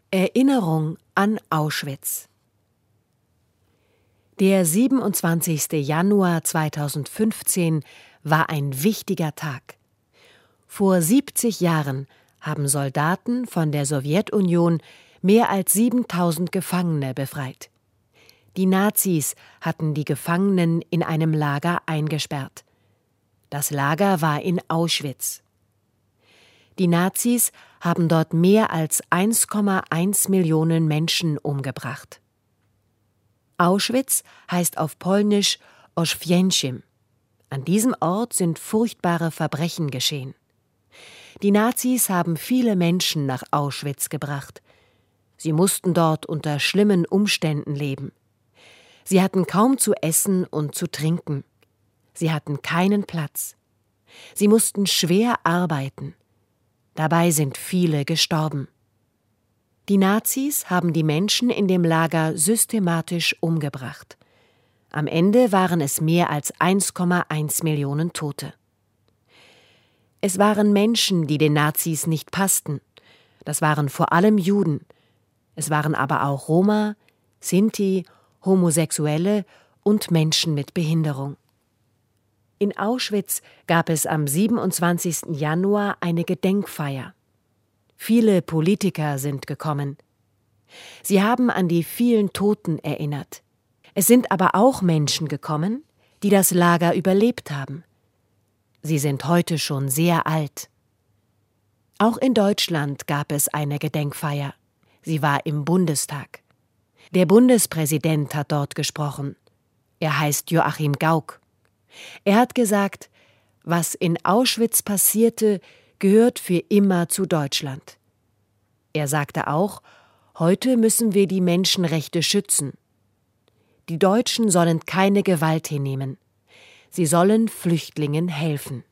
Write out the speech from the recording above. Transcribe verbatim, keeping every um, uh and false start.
Erinnerung an Auschwitz. Der siebenundzwanzigste Januar zweitausendfünfzehn war ein wichtiger Tag. Vor siebzig Jahren haben Soldaten von der Sowjetunion mehr als siebentausend Gefangene befreit. Die Nazis hatten die Gefangenen in einem Lager eingesperrt. Das Lager war in Auschwitz. Die Nazis haben dort mehr als eins Komma eins Millionen Menschen umgebracht. Auschwitz heißt auf Polnisch Oświęcim. An diesem Ort sind furchtbare Verbrechen geschehen. Die Nazis haben viele Menschen nach Auschwitz gebracht. Sie mussten dort unter schlimmen Umständen leben. Sie hatten kaum zu essen und zu trinken. Sie hatten keinen Platz. Sie mussten schwer arbeiten. Dabei sind viele gestorben. Die Nazis haben die Menschen in dem Lager systematisch umgebracht. Am Ende waren es mehr als eins Komma eins Millionen Tote. Es waren Menschen, die den Nazis nicht passten. Das waren vor allem Juden. Es waren aber auch Roma, Sinti, Homosexuelle und Menschen mit Behinderung. In Auschwitz gab es am siebenundzwanzigsten Januar eine Gedenkfeier. Viele Politiker sind gekommen. Sie haben an die vielen Toten erinnert. Es sind aber auch Menschen gekommen, die das Lager überlebt haben. Sie sind heute schon sehr alt. Auch in Deutschland gab es eine Gedenkfeier. Sie war im Bundestag. Der Bundespräsident hat dort gesprochen. Er heißt Joachim Gauck. Er hat gesagt, was in Auschwitz passierte, gehört für immer zu Deutschland. Er sagte auch, heute müssen wir die Menschenrechte schützen. Die Deutschen sollen keine Gewalt hinnehmen. Sie sollen Flüchtlingen helfen.